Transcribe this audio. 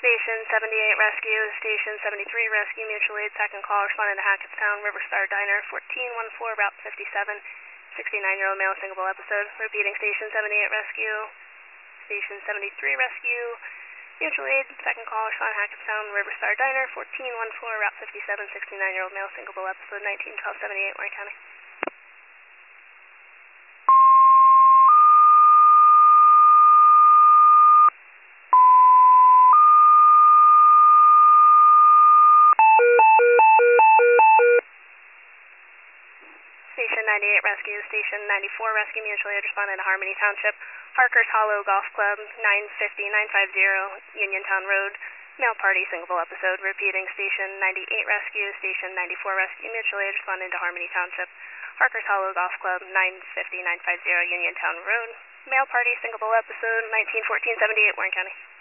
Station 78 Rescue, Station 73 Rescue, Mutual Aid, second call, responding to Hackettstown, Riverstar Diner, 1414, Route 57, 69-year-old male, singable episode. Repeating, Station 78 Rescue, Station 73 Rescue, Mutual Aid, second call, responding to Hackettstown, Riverstar Diner, 1414, Route 57, 69-year-old male, singable episode, 191278, Warren County. Station 98 Rescue, Station 94 Rescue, Mutual Aid, responding to Harmony Township, Harker's Hollow Golf Club, 950 Uniontown Road, male party, singable episode. Repeating, Station 98 Rescue, Station 94 Rescue, Mutual Aid, responding to Harmony Township, Harker's Hollow Golf Club, 950 Uniontown Road, male party, singable episode, 1914-78, Warren County.